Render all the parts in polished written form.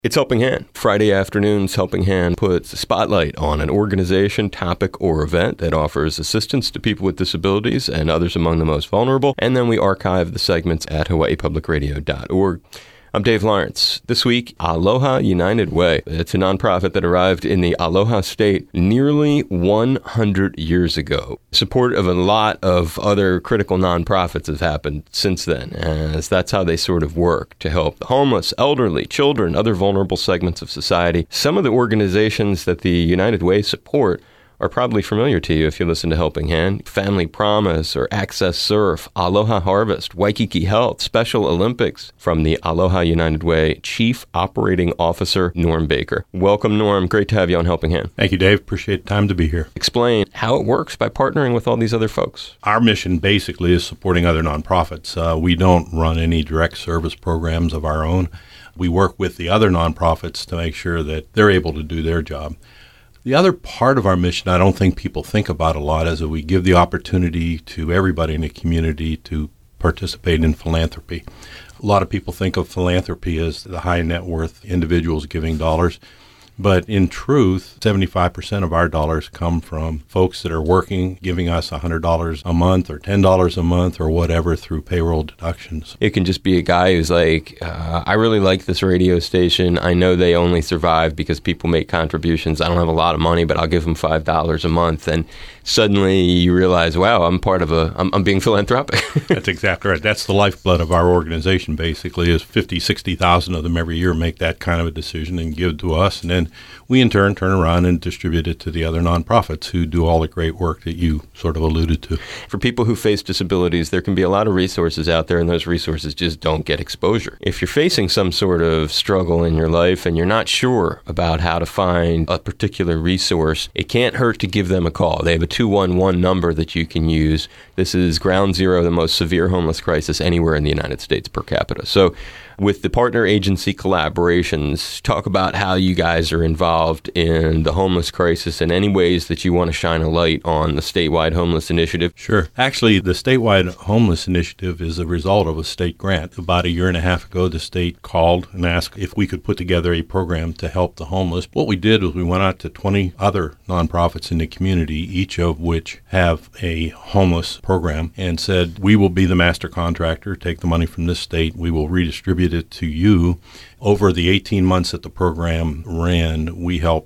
It's Helping Hand. Friday afternoons, Helping Hand puts a spotlight on an organization, topic, or event that offers assistance to people with disabilities and others among the most vulnerable, and then we archive the segments at hawaiipublicradio.org. I'm Dave Lawrence. This week, Aloha United Way. It's a nonprofit that arrived in the Aloha State nearly 100 years ago. Support of a lot of other critical nonprofits has happened since then, as that's how they sort of work to help the homeless, elderly, children, other vulnerable segments of society. Some of the organizations that the United Way support are probably familiar to you if you listen to Helping Hand. Family Promise or Access Surf, Aloha Harvest, Waikiki Health, Special Olympics. From the Aloha United Way, Chief Operating Officer Norm Baker. Welcome, Norm. Great to have you on Helping Hand. Thank you, Dave. Appreciate the time to be here. Explain how it works by partnering with all these other folks. Our mission basically is supporting other nonprofits. We don't run any direct service programs of our own. We work with the other nonprofits to make sure that they're able to do their job. The other part of our mission I don't think people think about a lot is that we give the opportunity to everybody in the community to participate in philanthropy. A lot of people think of philanthropy as the high net worth individuals giving dollars. But in truth, 75% of our dollars come from folks that are working, giving us $100 a month or $10 a month or whatever through payroll deductions. It can just be a guy who's like, I really like this radio station. I know they only survive because people make contributions. I don't have a lot of money, but I'll give them $5 a month. And suddenly you realize, wow, I'm being philanthropic. That's exactly right. That's the lifeblood of our organization, basically, is 50, 60,000 of them every year make that kind of a decision and give to us. And then we, in turn, turn around and distribute it to the other nonprofits who do all the great work that you sort of alluded to. For people who face disabilities, there can be a lot of resources out there, and those resources just don't get exposure. If you're facing some sort of struggle in your life and you're not sure about how to find a particular resource, it can't hurt to give them a call. They have a 211 number that you can use. This is ground zero, the most severe homeless crisis anywhere in the United States per capita. So with the partner agency collaborations, talk about how you guys are involved in the homeless crisis and any ways that you want to shine a light on the statewide homeless initiative. Sure. Actually, the statewide homeless initiative is a result of a state grant. About a year and a half ago, the state called and asked if we could put together a program to help the homeless. What we did was we went out to 20 other nonprofits in the community, each of which have a homeless program, and said, we will be the master contractor, take the money from this state, we will redistribute it to you. Over the 18 months that the program ran, we helped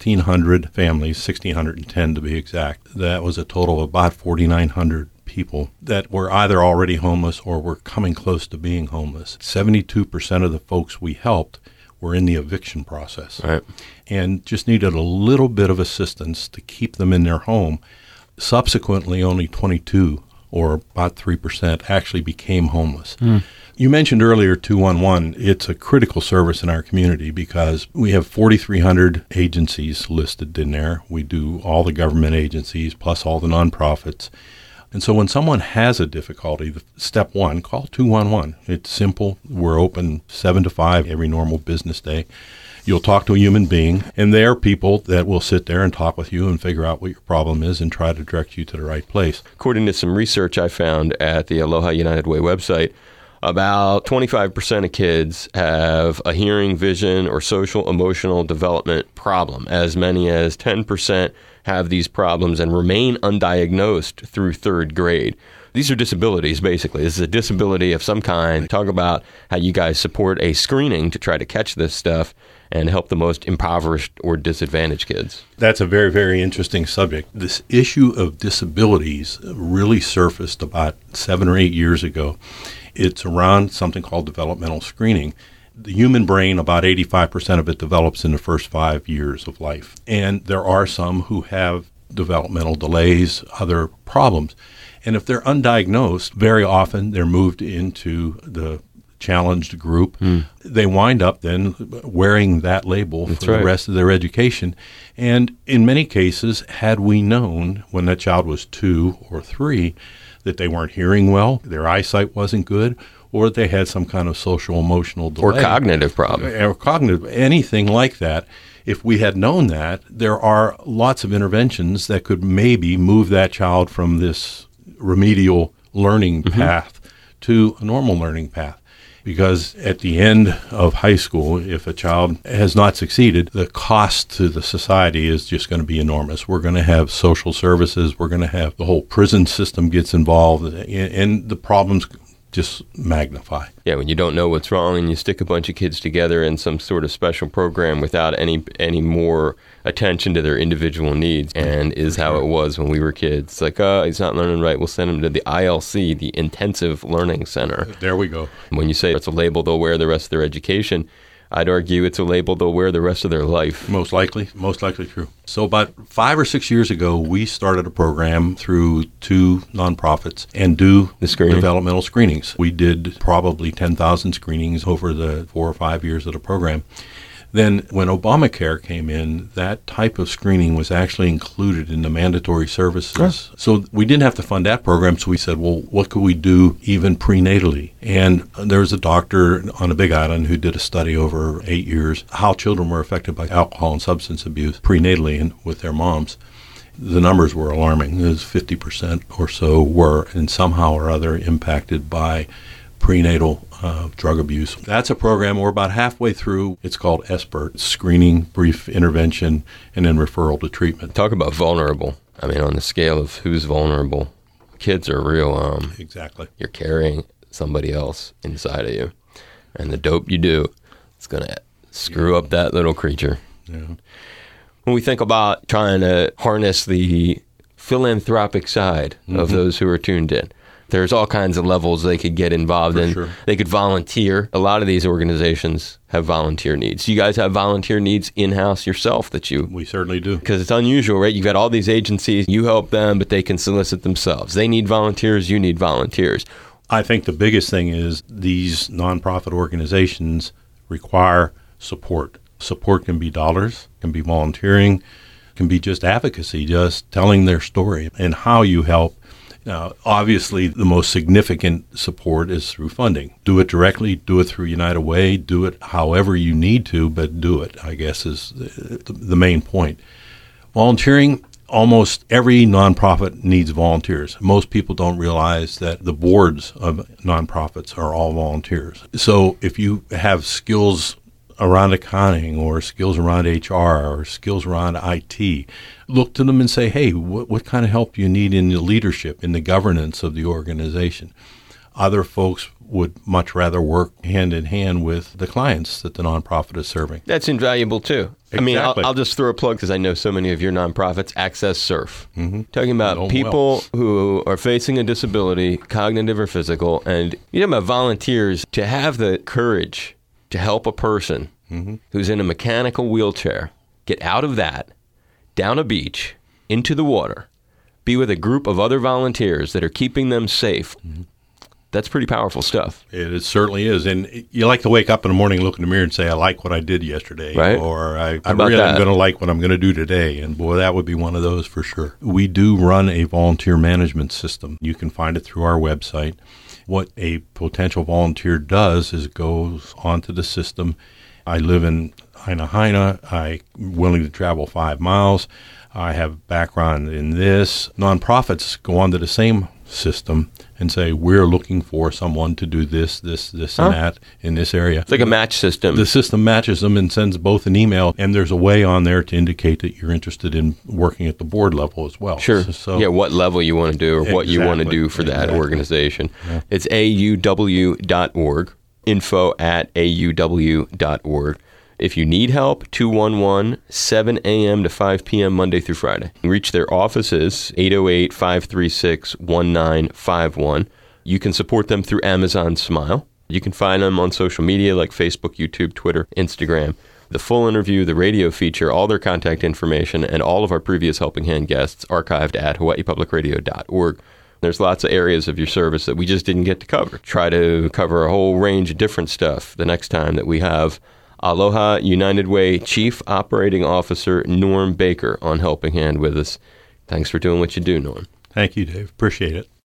1,600 families, 1,610 to be exact. That was a total of about 4,900 people that were either already homeless or were coming close to being homeless. 72% of the folks we helped were in the eviction process, right, and just needed a little bit of assistance to keep them in their home. Subsequently, only 22, or about 3%, actually became homeless. You mentioned earlier 211. It's a critical service in our community because we have 4,300 agencies listed in there. We do all the government agencies plus all the nonprofits. And so when someone has a difficulty, step one, call 211. It's simple. We're open 7 to 5 every normal business day. You'll talk to a human being, and there are people that will sit there and talk with you and figure out what your problem is and try to direct you to the right place. According to some research I found at the Aloha United Way website, about 25% of kids have a hearing, vision, or social emotional development problem. As many as 10% have these problems and remain undiagnosed through 3rd grade. These are disabilities, basically. This is a disability of some kind. Talk about how you guys support a screening to try to catch this stuff and help the most impoverished or disadvantaged kids. That's a very, very interesting subject. This issue of disabilities really surfaced about 7 or 8 years ago. It's around something called developmental screening. The human brain, about 85% of it develops in the first 5 years of life. And there are some who have developmental delays, other problems. And if they're undiagnosed, very often they're moved into the challenged group. They wind up then wearing that label for the rest of their education. And in many cases, had we known when that child was 2 or 3 that they weren't hearing well, their eyesight wasn't good, or they had some kind of social emotional delay. Or cognitive problem. Or cognitive, anything like that. If we had known that, there are lots of interventions that could maybe move that child from this remedial learning path to a normal learning path. because at the end of high school, if a child has not succeeded, the cost to the society is just going to be enormous. We're going to have social services. We're going to have the whole prison system gets involved, and the problems just magnify. Yeah, when you don't know what's wrong and you stick a bunch of kids together in some sort of special program without any more attention to their individual needs, and is how it was when we were kids. It's like, oh, he's not learning right. We'll send him to the ILC, the Intensive Learning Center. There we go. When you say it's a label they'll wear the rest of their education, I'd argue it's a label they'll wear the rest of their life. Most likely true. So about 5 or 6 years ago, we started a program through 2 nonprofits and do developmental screenings. We did probably 10,000 screenings over the 4 or 5 years of the program. Then when Obamacare came in, that type of screening was actually included in the mandatory services. Yes. So we didn't have to fund that program, so we said, well, what could we do even prenatally? And there was a doctor on a Big Island who did a study over 8 years, how children were affected by alcohol and substance abuse prenatally and with their moms. The numbers were alarming. It was 50% or so were, and somehow or other, impacted by prenatal drug abuse. That's a program we're about halfway through. It's called SBIRT, screening, brief intervention, and then referral to treatment. Talk about vulnerable. I mean, on the scale of who's vulnerable, kids are real. Exactly. You're carrying somebody else inside of you. And the dope you do is going to screw up that little creature. Yeah. When we think about trying to harness the philanthropic side of those who are tuned in, there's all kinds of levels they could get involved in. Sure. They could volunteer. A lot of these organizations have volunteer needs. You guys have volunteer needs in-house yourself that you... We certainly do. Because it's unusual, right? You've got all these agencies. You help them, but they can solicit themselves. They need volunteers. You need volunteers. I think the biggest thing is these nonprofit organizations require support. Support can be dollars, can be volunteering, can be just advocacy, just telling their story and how you help. Now, obviously, the most significant support is through funding. Do it directly, do it through United Way, do it however you need to, but do it, I guess, is the main point. Volunteering, almost every nonprofit needs volunteers. Most people don't realize that the boards of nonprofits are all volunteers. So if you have skills around accounting or skills around HR or skills around IT, look to them and say, hey, what kind of help you need in the leadership, in the governance of the organization? Other folks would much rather work hand in hand with the clients that the nonprofit is serving. That's invaluable, too. Exactly. I mean, I'll just throw a plug because I know so many of your nonprofits, Access Surf. Talking about people who are facing a disability, cognitive or physical, and you know about volunteers to have the courage to help a person who's in a mechanical wheelchair get out of that, down a beach, into the water, be with a group of other volunteers that are keeping them safe. That's pretty powerful stuff. It certainly is. And you like to wake up in the morning, look in the mirror and say, I like what I did yesterday. Right. Or I really am going to like what I'm going to do today. And boy, that would be one of those for sure. We do run a volunteer management system. You can find it through our website. What a potential volunteer does is goes onto the system. I live in Haina. I'm willing to travel 5 miles. I have background in this. Nonprofits go onto the same system and say, we're looking for someone to do this, and that in this area. It's like a match system. The system matches them and sends both an email, and there's a way on there to indicate that you're interested in working at the board level as well. Sure. So, yeah, what level you want to do or what you want to do for that organization. Yeah. It's auw.org, info@auw.org. If you need help, 211, 7 a.m. to 5 p.m. Monday through Friday. Reach their offices, 808-536-1951. You can support them through Amazon Smile. You can find them on social media like Facebook, YouTube, Twitter, Instagram. The full interview, the radio feature, all their contact information, and all of our previous Helping Hand guests archived at hawaiipublicradio.org. There's lots of areas of your service that we just didn't get to cover. Try to cover a whole range of different stuff the next time that we have Aloha United Way Chief Operating Officer Norm Baker on Helping Hand with us. Thanks for doing what you do, Norm. Thank you, Dave. Appreciate it.